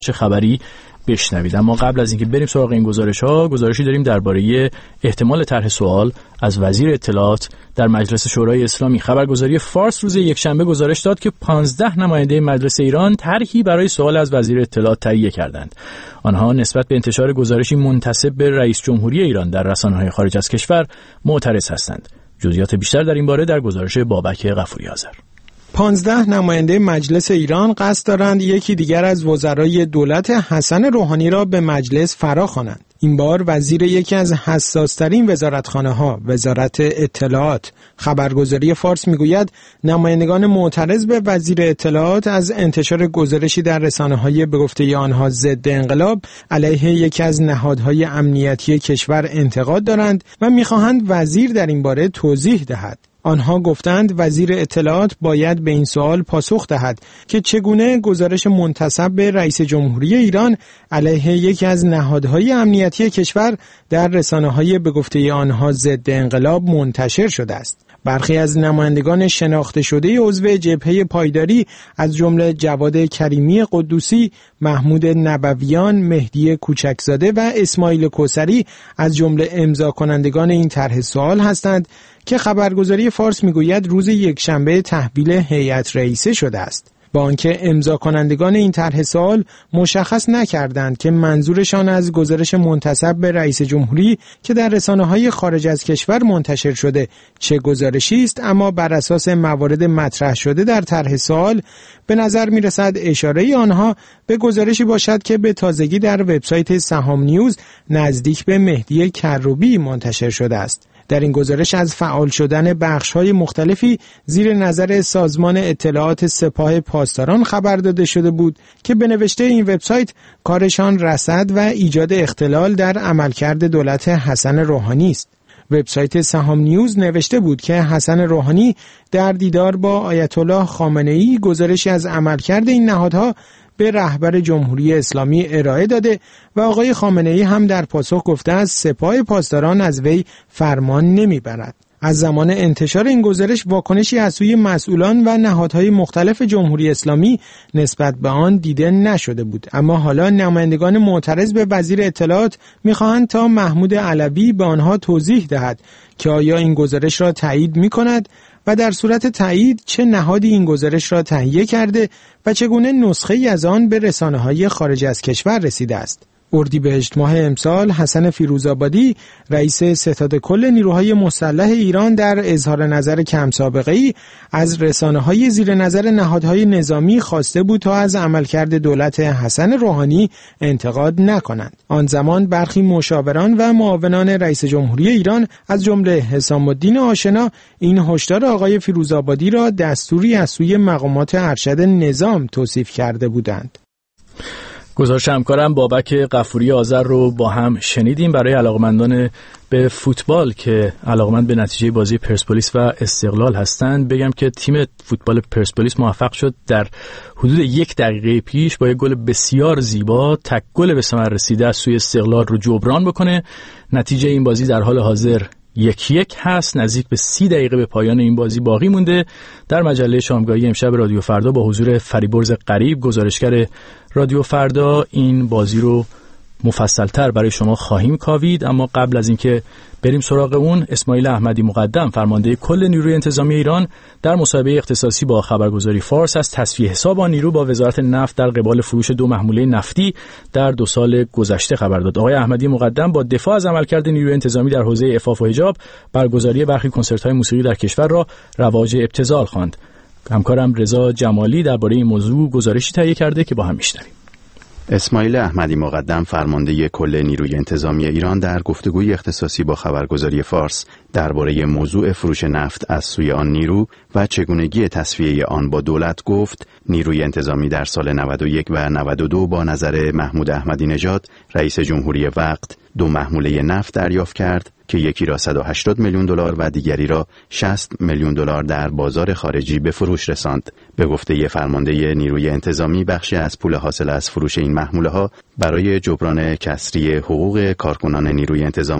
چه خبری بشنوید. اما قبل از اینکه بریم سراغ این گزارشی داریم درباره احتمال طرح سوال از وزیر اطلاعات در مجلس شورای اسلامی. خبرگزاری فارس روز یکشنبه گزارش داد که 15 نماینده مجلس ایران طرحی برای سوال از وزیر اطلاعات تهیه کردند. آنها نسبت به انتشار گزارشی منتسب به رئیس جمهوری ایران در رسانه‌های خارج از کشور معترض هستند. جزئیات بیشتر در این باره در گزارش بابک غفوری آذر. 15 نماینده مجلس ایران قصد دارند یکی دیگر از وزرای دولت حسن روحانی را به مجلس فراخوانند. این بار وزیر یکی از حساس‌ترین وزارتخانه‌ها، وزارت اطلاعات. خبرگزاری فارس میگوید نمایندگان معترض به وزیر اطلاعات از انتشار گزارشی در رسانه‌های به گفته آنها ضد انقلاب علیه یکی از نهادهای امنیتی کشور انتقاد دارند و می‌خواهند وزیر در این باره توضیح دهد. آنها گفتند وزیر اطلاعات باید به این سوال پاسخ دهد که چگونه گزارش منتسب به رئیس جمهوری ایران علیه یکی از نهادهای امنیتی کشور در رسانه‌های به گفته آنها ضد انقلاب منتشر شده است. برخی از نمایندگان شناخته شده عضو جبهه پایداری از جمله جواد کریمی قدوسی، محمود نبویان، مهدی کوچکزاده و اسماعیل کوثری از جمله امضا کنندگان این طرح سوال هستند که خبرگزاری فارس میگوید روز یکشنبه تحویل هیئت رئیسه شده است. با آنکه امضا کنندگان این طرح سوال مشخص نکردند که منظورشان از گزارش منتسب به رئیس جمهوری که در رسانه‌های خارج از کشور منتشر شده چه گزارشی است، اما بر اساس موارد مطرح شده در طرح سوال به نظر می‌رسد اشاره آنها به گزارشی باشد که به تازگی در وبسایت سهام نیوز نزدیک به مهدی کروبی منتشر شده است. در این گزارش از فعال شدن بخش‌های مختلفی زیر نظر سازمان اطلاعات سپاه پاسداران خبر داده شده بود که به نوشته این وبسایت کارشان رصد و ایجاد اختلال در عملکرد دولت حسن روحانی است. وبسایت سهام نیوز نوشته بود که حسن روحانی در دیدار با آیت الله خامنه‌ای گزارشی از عملکرد این نهادها به رهبر جمهوری اسلامی ارائه داده و آقای خامنه‌ای هم در پاسخ گفته است سپاه پاسداران از وی فرمان نمیبرد. از زمان انتشار این گزارش واکنشی از سوی مسئولان و نهادهای مختلف جمهوری اسلامی نسبت به آن دیده نشده بود، اما حالا نمایندگان معترض به وزیر اطلاعات می‌خواهند تا محمود علوی به آنها توضیح دهد که آیا این گزارش را تایید می‌کند و در صورت تایید چه نهادی این گزارش را تهیه کرده و چگونه نسخه‌ای از آن به رسانه‌های خارج از کشور رسیده است. اردیبهشت ماه امسال حسن فیروزآبادی رئیس ستاد کل نیروهای مسلح ایران در اظهار نظر کم سابقه‌ای از رسانه‌های زیر نظر نهادهای نظامی خواسته بود تا از عملکرد دولت حسن روحانی انتقاد نکنند. آن زمان برخی مشاوران و معاونان رئیس جمهوری ایران از جمله حسام الدین آشنا این هشدار آقای فیروزآبادی را دستوری از سوی مقامات ارشد نظام توصیف کرده بودند. گزارش همکارم بابک غفوری آذر رو با هم شنیدیم. برای علاقمندان به فوتبال که علاقمند به نتیجه بازی پرسپولیس و استقلال هستند بگم که تیم فوتبال پرسپولیس موفق شد در حدود 1 دقیقه پیش با یک گل بسیار زیبا تک گل به ثمر رسیده از سوی استقلال رو جبران بکنه. نتیجه این بازی در حال حاضر 1-1 هست. نزدیک به 30 دقیقه به پایان این بازی باقی مونده. در مجله شامگاهی امشب رادیو فردا با حضور فریبرز قریب گزارشگر رادیو فردا این بازی رو مفصل‌تر برای شما خواهیم کاوید. اما قبل از اینکه بریم سراغ اون، اسماعیل احمدی مقدم فرمانده کل نیروی انتظامی ایران در مصاحبه اختصاصی با خبرگزاری فارس از تصفیه حساب آن نیرو با وزارت نفت در قبال فروش 2 محموله نفتی در 2 سال گذشته خبر داد. آقای احمدی مقدم با دفاع از عملکرد نیروی انتظامی در حوزه عفاف و حجاب، برگزاری برخی کنسرت‌های موسیقی در کشور را رواج ابتذال خواند. همکارم رضا جمالی درباره این موضوع گزارشی تهیه کرده که با هم میشنویم. اسماعیل احمدی مقدم فرمانده کل نیروی انتظامی ایران در گفتگوی اختصاصی با خبرگزاری فارس درباره موضوع فروش نفت از سوی آن نیرو و چگونگی تصفیه آن با دولت گفت نیروی انتظامی در سال 91 و 92 با نظر محمود احمدی نژاد رئیس جمهوری وقت 2 محموله نفت دریافت کرد که یکی را 180 میلیون دلار و دیگری را 60 میلیون دلار در بازار خارجی به فروش رساند. به گفته فرمانده نیروی انتظامی بخشی از پول حاصل از فروش این محموله ها برای جبران کسری حقوق کارکنان نیروی انتظامی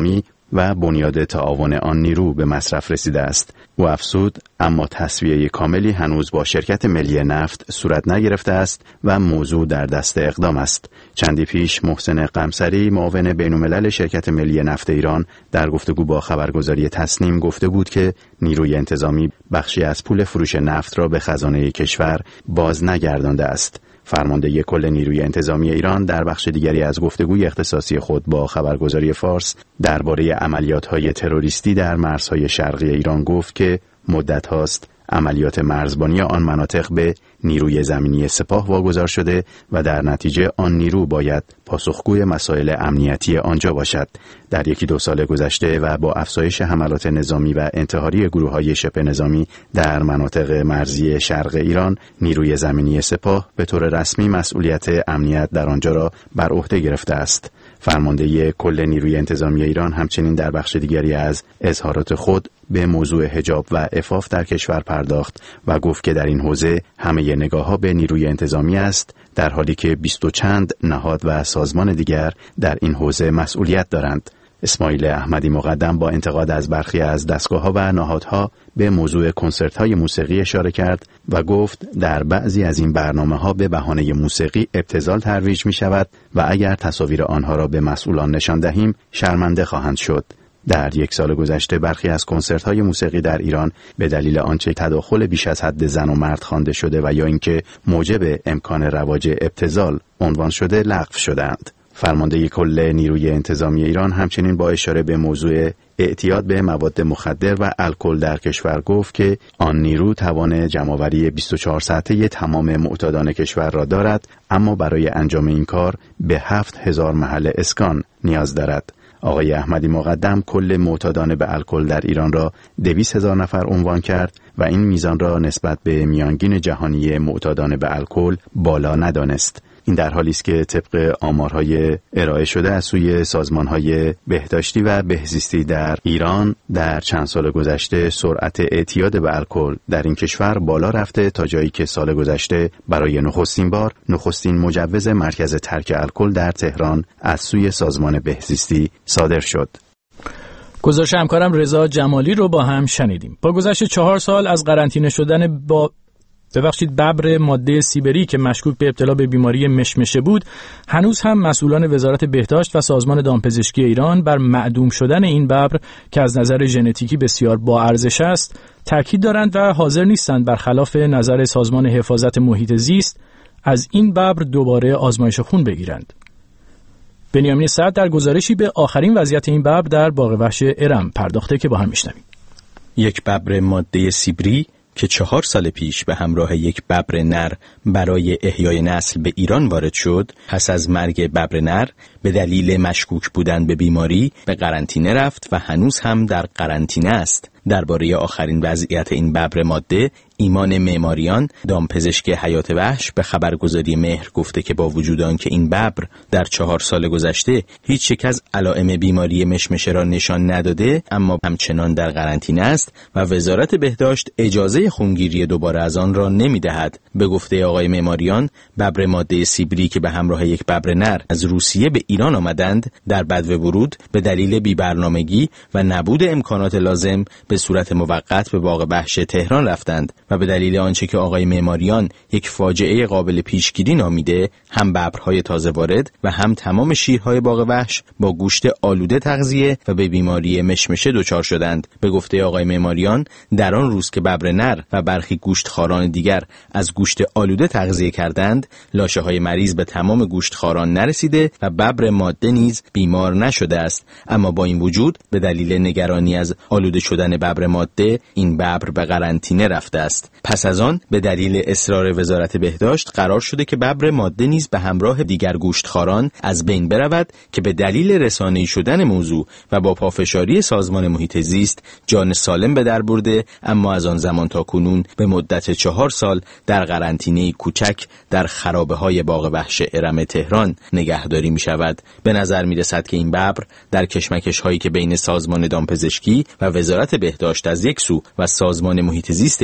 و بنیاد تعاون آن نیرو به مصرف رسیده است. او افزود اما تسویه کاملی هنوز با شرکت ملی نفت صورت نگرفته است و موضوع در دست اقدام است. چندی پیش محسن قمصری معاون بین‌الملل شرکت ملی نفت ایران در گفتگو با خبرگزاری تسنیم گفته بود که نیروی انتظامی بخشی از پول فروش نفت را به خزانه کشور باز نگردانده است. فرمانده کل نیروی انتظامی ایران در بخش دیگری از گفتگوی اختصاصی خود با خبرگزاری فارس درباره عملیات‌های تروریستی در مرزهای شرقی ایران گفت که مدت هاست عملیات مرزبانی آن مناطق به نیروی زمینی سپاه واگذار شده و در نتیجه آن نیرو باید پاسخگوی مسائل امنیتی آنجا باشد. در 1-2 سال گذشته و با افزایش حملات نظامی و انتحاری گروه‌های شبه نظامی در مناطق مرزی شرق ایران، نیروی زمینی سپاه به طور رسمی مسئولیت امنیت در آنجا را بر عهده گرفته است. فرمانده کل نیروی انتظامی ایران همچنین در بخش دیگری از اظهارات خود به موضوع حجاب و عفاف در کشور پرداخت و گفت که در این حوزه همه نگاه‌ها به نیروی انتظامی است، در حالی که 20 و چند نهاد و سازمان دیگر در این حوزه مسئولیت دارند. اسماعیل احمدی مقدم با انتقاد از برخی از دستگاه‌ها و نهادها به موضوع کنسرت‌های موسیقی اشاره کرد و گفت در بعضی از این برنامه‌ها به بهانه موسیقی ابتذال ترویج می‌شود و اگر تصاویر آنها را به مسئولان نشان دهیم شرمنده خواهند شد. در 1 سال گذشته برخی از کنسرت‌های موسیقی در ایران به دلیل آنچه تداخل بیش از حد زن و مرد خوانده شده و یا اینکه موجب امکان رواج ابتذال عنوان شده لغو شدند. فرمانده کل نیروی انتظامی ایران همچنین با اشاره به موضوع اعتیاد به مواد مخدر و الکل در کشور گفت که آن نیرو توان جمع‌آوری 24 ساعته تمام معتادان کشور را دارد، اما برای انجام این کار به 7000 محل اسکان نیاز دارد. آقای احمدی مقدم کل معتادان به الکل در ایران را 200,000 نفر عنوان کرد و این میزان را نسبت به میانگین جهانی معتادان به الکل بالا ندانست. این در حالی است که طبق آمارهای ارائه شده از سوی سازمانهای بهداشتی و بهزیستی در ایران در چند سال گذشته سرعت اعتیاد به الکل در این کشور بالا رفته تا جایی که سال گذشته برای نخستین بار نخستین مجوز مرکز ترک الکل در تهران از سوی سازمان بهزیستی صادر شد. گزارش همکارم رضا جمالی رو با هم شنیدیم. با گذشت 4 سال از قرنطینه شدن ببر ماده سیبری که مشکوک به ابتلا به بیماری مشمشه بود، هنوز هم مسئولان وزارت بهداشت و سازمان دامپزشکی ایران بر معدوم شدن این ببر که از نظر ژنتیکی بسیار با ارزش است تاکید دارند و حاضر نیستند برخلاف نظر سازمان حفاظت محیط زیست از این ببر دوباره آزمایش خون بگیرند. بنیامین سعد در گزارشی به آخرین وضعیت این ببر در باغ وحش ارم پرداخته که با هم میشنویم. یک ببر ماده سیبری که 4 سال پیش به همراه یک ببر نر برای احیای نسل به ایران وارد شد، پس از مرگ ببر نر به دلیل مشکوک بودن به بیماری به قرنطینه رفت و هنوز هم در قرنطینه است. درباره آخرین وضعیت این ببر ماده، ایمان معماریان، دامپزشک حیات وحش، به خبرگزاری مهر گفته که با وجود آنکه این ببر در 4 سال گذشته هیچ یک از علائم بیماری مشمشه را نشان نداده، اما همچنان در قرنطینه است و وزارت بهداشت اجازه خونگیری دوباره از آن را نمی‌دهد. به گفته آقای معماریان، ببر ماده سیبری که به همراه یک ببر نر از روسیه به ایران آمدند، در بدو ورود به دلیل بی‌برنامگی و نبود امکانات لازم به صورت موقت به باغ وحش تهران رفتند و به دلیل آنچه که آقای معماریان یک فاجعه قابل پیشگیری نامیده، هم ببرهای تازه وارد و هم تمام شیرهای باغ وحش با گوشت آلوده تغذیه و به بیماری مشمشه دچار شدند. به گفته آقای معماریان، در آن روز که ببر نر و برخی گوشتخواران دیگر از گوشت آلوده تغذیه کردند، لاشه‌های مریض به تمام گوشتخواران نرسیده و ببر ماده نیز بیمار نشده است. اما با این وجود به دلیل نگرانی از آلوده شدن ببر ماده، این ببر به قرنطینه رفته است. پس از آن به دلیل اصرار وزارت بهداشت قرار شده که ببر ماده نیز به همراه دیگر گوشتخواران از بین برود که به دلیل رسانه‌ای شدن موضوع و با پافشاری سازمان محیط زیست جان سالم به در برده، اما از آن زمان تا کنون به مدت 4 سال در قرنطینه کوچک در خرابه‌های باغ وحش ارم تهران نگهداری می‌شود. به نظر می‌رسد که این ببر در کشمکش‌هایی که بین سازمان دامپزشکی و وزارت بهداشت از یک سو و سازمان محیط زیست ایران از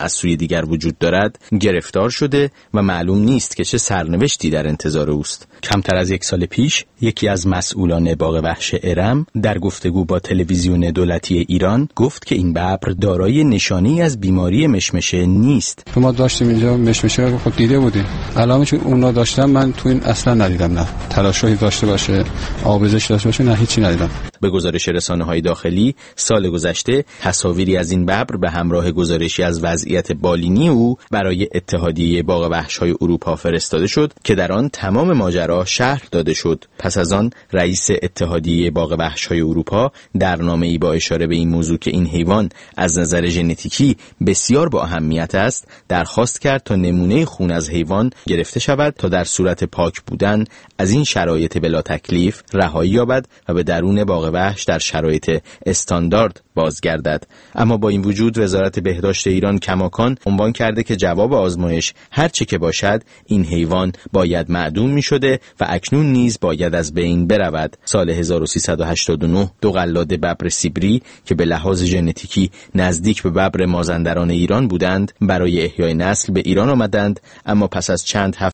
از سوی دیگر وجود دارد گرفتار شده و معلوم نیست که چه سرنوشتی در انتظار اوست. کمتر از 1 سال پیش یکی از مسئولان باغ وحش ارم در گفتگو با تلویزیون دولتی ایران گفت که این ببر دارای نشانی از بیماری مشمشه نیست. ما داشتیم اینجا مشمشه رو خود دیده بودیم. علامتش اونا داشتن، من تو این اصلا ندیدم. نه تلاشی داشته باشه، آبزش داشته باشه، نه هیچی ندیدم. به گزارش رسانه‌های داخلی سال گذشته تصاویری از این ببر به همراه گزارشی از وضعیت بالینی او برای اتحادیه باغ وحش‌های اروپا فرستاده شد که در آن تمام ماجرا شرح داده شد. پس از آن رئیس اتحادیه باغ وحش‌های اروپا در نامه‌ای با اشاره به این موضوع که این حیوان از نظر ژنتیکی بسیار با اهمیت است درخواست کرد تا نمونه خون از حیوان گرفته شود تا در صورت پاک بودن از این شرایط بلا تکلیف رهایی یابد و به درون باغ وحش در شرایط استاندارد بازگردد. اما با این وجود وزارت بهداشت ایران کماکان عنوان کرده که جواب آزمایش هر چه که باشد این حیوان باید معدوم می شده و اکنون نیز باید از بین برود. سال 1389 2 قلاده ببر سیبری که به لحاظ ژنتیکی نزدیک به ببر مازندران ایران بودند برای احیای نسل به ایران آمدند، اما پس از چند هفته